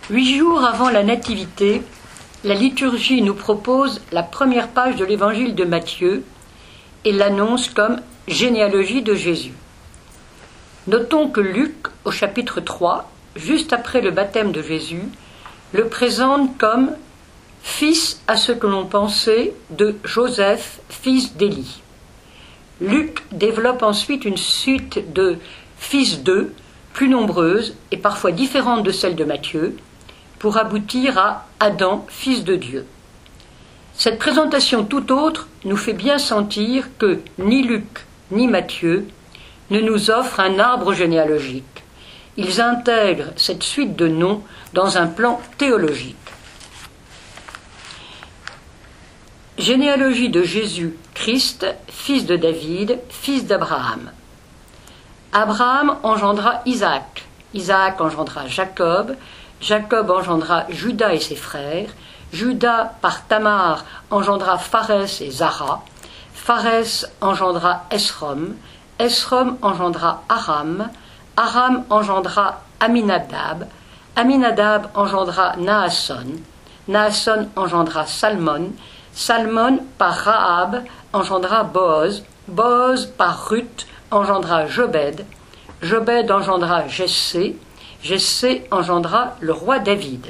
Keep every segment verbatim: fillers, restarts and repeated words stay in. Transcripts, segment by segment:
Huit jours avant la Nativité, la liturgie nous propose la première page de l'évangile de Matthieu et l'annonce comme généalogie de Jésus. Notons que Luc, au chapitre trois, juste après le baptême de Jésus, le présente comme fils à ce que l'on pensait de Joseph, fils d'Élie. Luc développe ensuite une suite de fils d'eux, plus nombreuses et parfois différentes de celles de Matthieu, pour aboutir à Adam, fils de Dieu. Cette présentation tout autre nous fait bien sentir que ni Luc ni Matthieu ne nous offrent un arbre généalogique. Ils intègrent cette suite de noms dans un plan théologique. Généalogie de Jésus-Christ, fils de David, fils d'Abraham. Abraham engendra Isaac, Isaac engendra Jacob, Jacob engendra Juda et ses frères, Juda par Tamar engendra Pharès et Zara, Pharès engendra Esrom, Esrom engendra Aram, Aram engendra Aminadab, Aminadab engendra Naasson, Naasson engendra Salmon, Salmon par Rahab engendra Boaz, Boaz par Ruth engendra Jobed, Jobed engendra Jessé, Jessé engendra le roi David.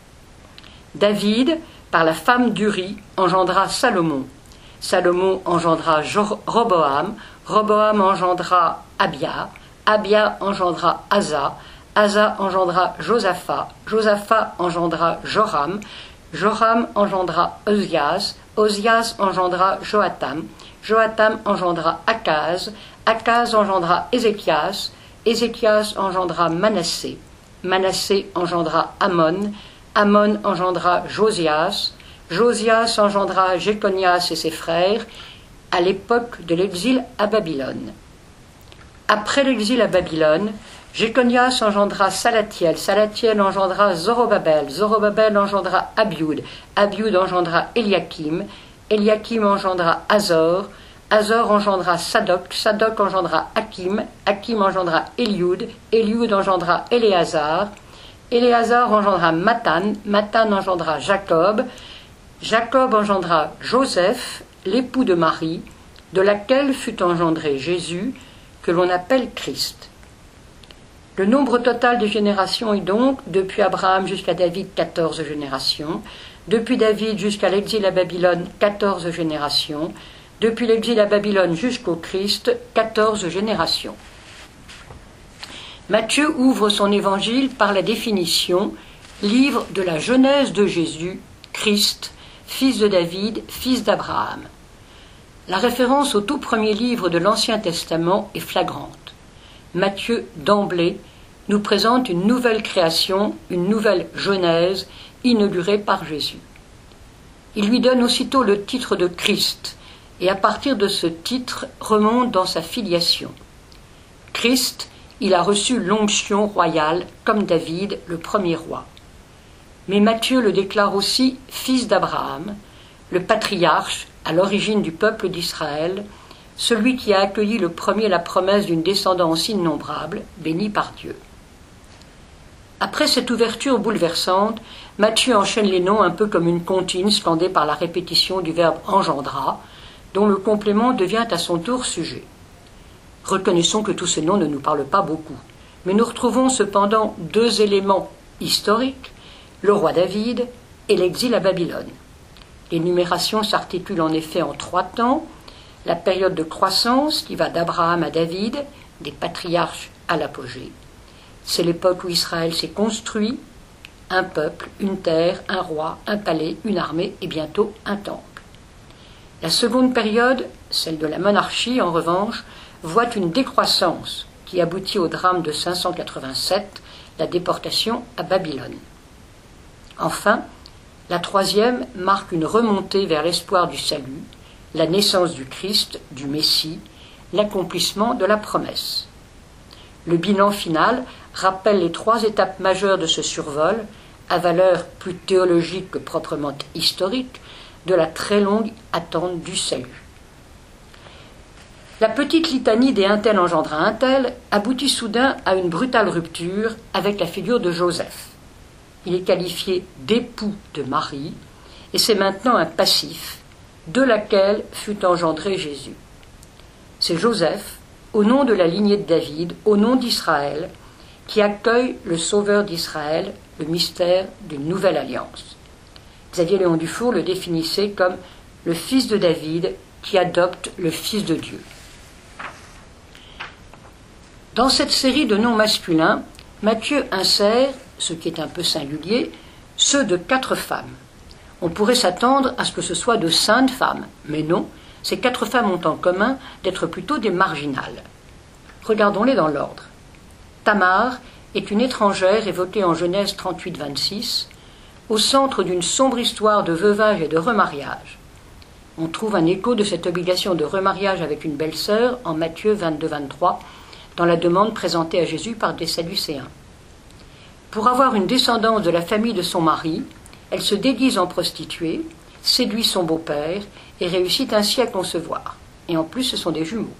David, par la femme d'Uri, engendra Salomon. Salomon engendra Roboam, Roboam engendra Abia, Abia engendra Asa, Asa engendra Josaphat, Josaphat engendra Joram, Joram engendra Ozias, Ozias engendra Joatam, Joatam engendra Akaz, Akaz engendra Ézéchias, Ézéchias engendra Manassé, Manassé engendra Amon, Amon engendra Josias, Josias engendra Jéconias et ses frères à l'époque de l'exil à Babylone. Après l'exil à Babylone, Jéconias engendra Salatiel, Salatiel engendra Zorobabel, Zorobabel engendra Abiud, Abiud engendra Eliakim, Eliakim engendra Azor, Azor engendra Sadoc, Sadoc engendra Hakim, Hakim engendra Eliud, Eliud engendra Éléazar, Éléazar engendra Mathan, Mathan engendra Jacob, Jacob engendra Joseph, l'époux de Marie, de laquelle fut engendré Jésus, que l'on appelle Christ. Le nombre total des générations est donc, depuis Abraham jusqu'à David, quatorze générations, depuis David jusqu'à l'exil à Babylone, quatorze générations, depuis l'exil à Babylone jusqu'au Christ, quatorze générations. Matthieu ouvre son évangile par la définition « Livre de la genèse de Jésus, Christ, fils de David, fils d'Abraham ». La référence au tout premier livre de l'Ancien Testament est flagrante. Matthieu, d'emblée, nous présente une nouvelle création, une nouvelle genèse, inaugurée par Jésus. Il lui donne aussitôt le titre de Christ, et à partir de ce titre remonte dans sa filiation. Christ, il a reçu l'onction royale comme David, le premier roi. Mais Matthieu le déclare aussi fils d'Abraham, le patriarche à l'origine du peuple d'Israël, celui qui a accueilli le premier la promesse d'une descendance innombrable, bénie par Dieu. Après cette ouverture bouleversante, Matthieu enchaîne les noms un peu comme une comptine scandée par la répétition du verbe engendra, dont le complément devient à son tour sujet. Reconnaissons que tous ces noms ne nous parlent pas beaucoup, mais nous retrouvons cependant deux éléments historiques, le roi David et l'exil à Babylone. L'énumération s'articule en effet en trois temps, la période de croissance qui va d'Abraham à David, des patriarches à l'apogée. C'est l'époque où Israël s'est construit, un peuple, une terre, un roi, un palais, une armée et bientôt un temple. La seconde période, celle de la monarchie en revanche, voit une décroissance qui aboutit au drame de cinq cent quatre-vingt-sept, la déportation à Babylone. Enfin, la troisième marque une remontée vers l'espoir du salut, la naissance du Christ, du Messie, l'accomplissement de la promesse. Le bilan final rappelle les trois étapes majeures de ce survol, à valeur plus théologique que proprement historique, de la très longue attente du salut. La petite litanie des un tel engendra un tel aboutit soudain à une brutale rupture avec la figure de Joseph. il est qualifié d'époux de Marie, et c'est maintenant un passif, de laquelle fut engendré Jésus. C'est Joseph, au nom de la lignée de David, au nom d'Israël, qui accueille le Sauveur d'Israël, le mystère d'une nouvelle alliance. Xavier Léon Dufour le définissait comme le fils de David qui adopte le Fils de Dieu. Dans cette série de noms masculins, Matthieu insère, ce qui est un peu singulier, ceux de quatre femmes. On pourrait s'attendre à ce que ce soit de saintes femmes, mais non, ces quatre femmes ont en commun d'être plutôt des marginales. Regardons-les dans l'ordre. Tamar est une étrangère évoquée en Genèse trente-huit vingt-six, au centre d'une sombre histoire de veuvage et de remariage. On trouve un écho de cette obligation de remariage avec une belle-sœur en Matthieu vingt-deux vingt-trois, dans la demande présentée à Jésus par des Sadducéens. Pour avoir une descendance de la famille de son mari, elle se déguise en prostituée, séduit son beau-père et réussit ainsi à concevoir. Et en plus, ce sont des jumeaux.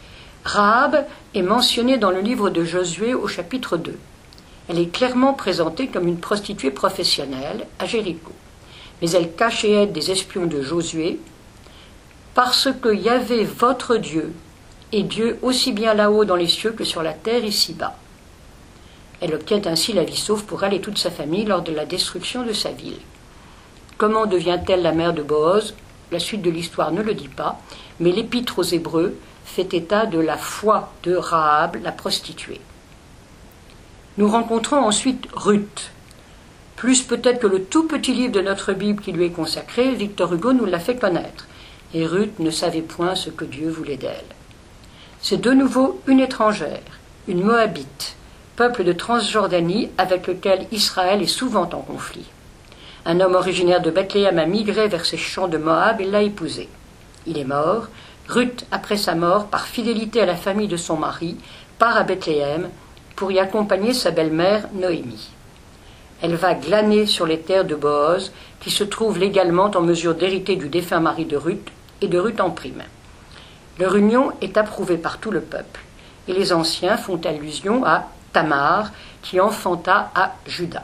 Rahab est mentionnée dans le livre de Josué au chapitre deux. Elle est clairement présentée comme une prostituée professionnelle à Jéricho. Mais elle cache et aide des espions de Josué, parce que Yahvé, votre Dieu, est Dieu aussi bien là-haut dans les cieux que sur la terre ici-bas. Elle obtient ainsi la vie sauve pour elle et toute sa famille lors de la destruction de sa ville. Comment devient-elle la mère de Boaz? La suite de l'histoire ne le dit pas, mais l'épître aux Hébreux fait état de la foi de Rahab, la prostituée. Nous rencontrons ensuite Ruth. Plus peut-être que le tout petit livre de notre Bible qui lui est consacré, Victor Hugo nous l'a fait connaître. Et Ruth ne savait point ce que Dieu voulait d'elle. C'est de nouveau une étrangère, une Moabite, peuple de Transjordanie avec lequel Israël est souvent en conflit. Un homme originaire de Bethléem a migré vers ces champs de Moab et l'a épousé. Il est mort. Ruth, après sa mort, par fidélité à la famille de son mari, part à Bethléem pour y accompagner sa belle-mère Noémie. Elle va glaner sur les terres de Boaz, qui se trouve légalement en mesure d'hériter du défunt mari de Ruth et de Ruth en prime. Leur union est approuvée par tout le peuple, et les anciens font allusion à Tamar, qui enfanta à Juda.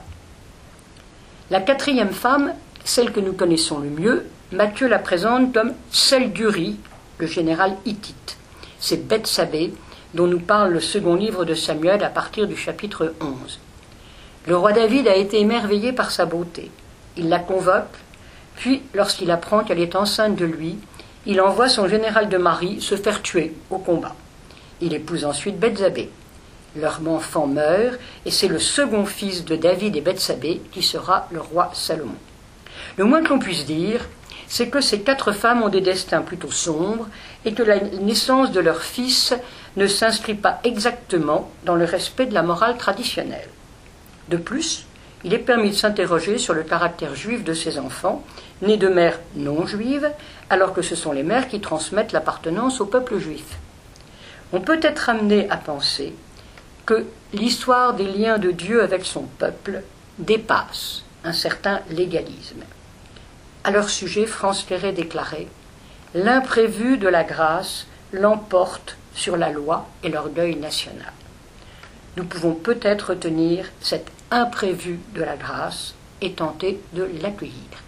La quatrième femme, celle que nous connaissons le mieux, Matthieu la présente comme celle d'Uri, le général hittite. C'est Bethsabée, dont nous parle le second livre de Samuel à partir du chapitre onze. Le roi David a été émerveillé par sa beauté. Il la convoque, puis, lorsqu'il apprend qu'elle est enceinte de lui, il envoie son général de mari se faire tuer au combat. Il épouse ensuite Bethsabée. Leur enfant meurt, et c'est le second fils de David et Bethsabée qui sera le roi Salomon. Le moins que l'on puisse dire, c'est que ces quatre femmes ont des destins plutôt sombres et que la naissance de leur fils ne s'inscrit pas exactement dans le respect de la morale traditionnelle. De plus, il est permis de s'interroger sur le caractère juif de ces enfants, nés de mères non juives, alors que ce sont les mères qui transmettent l'appartenance au peuple juif. On peut être amené à penser que l'histoire des liens de Dieu avec son peuple dépasse un certain légalisme. À leur sujet, France Ferré déclarait « L'imprévu de la grâce l'emporte sur la loi et l'orgueil national ». Nous pouvons peut-être retenir cet imprévu de la grâce et tenter de l'accueillir.